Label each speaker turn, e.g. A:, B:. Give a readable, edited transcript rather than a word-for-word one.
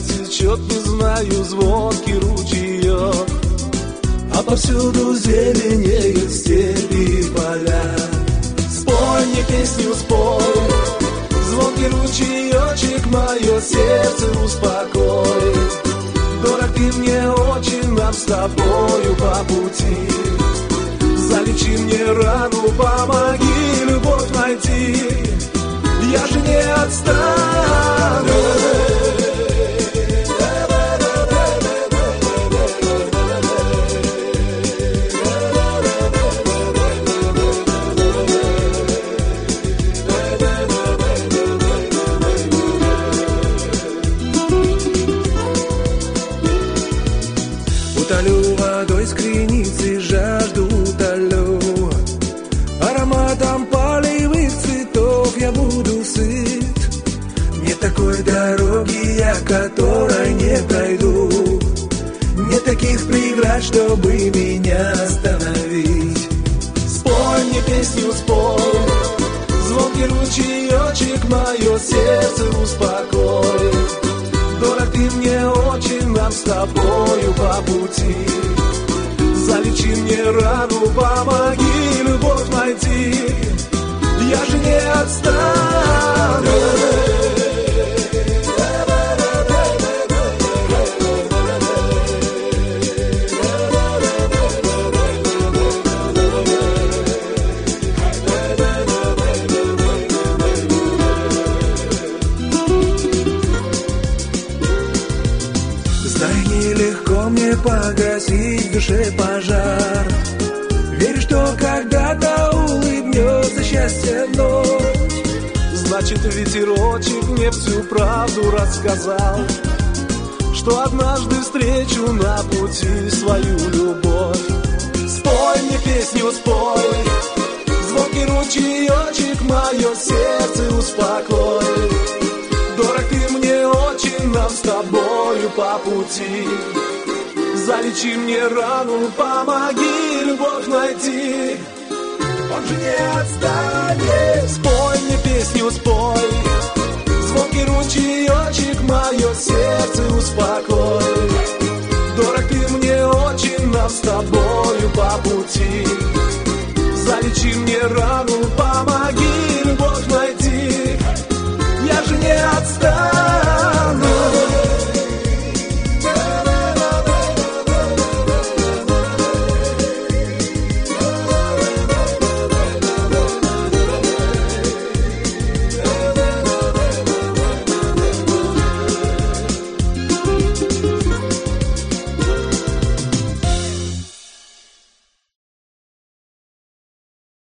A: течет, не знаю, звонкий ручеек, а повсюду зеленеют степи и поля. Спой мне песню, спой, звонкий ручеечек, мое сердце успокой. Дорог ты мне очень, нам с тобою по пути. Залечи мне рану, помоги любовь найти. Я же не отстану. Утолю водой с креницы жажду, утолю ароматом полевых цветов, я буду сыт. Нет такой дороги, я которой не пройду, нет таких преград, чтобы меня остановить. Спой мне песню, спой, звонкий ручеечек, мое сердце успокой. Дорог ты мне очень, нам с тобою по пути. Залечи мне рану, помоги любовь найти. Я же не отстану. Знай, нелегко мне погасить в душе пожар. Верь, что когда-то улыбнется счастье вновь. Значит, ветерочек мне всю правду рассказал, что однажды встречу на пути свою любовь. Спой мне песню, спой, звонкий ручеечек, мое сердце успокой. Дорог ты мне очень, нам с тобою по пути. Залечи мне рану, помоги любовь найти. Он же не отстанет. Спой мне песню, спой, звонкий ручеечек, мое сердце успокой. Дорог ты мне очень, нам с тобою по пути. Залечи мне рану,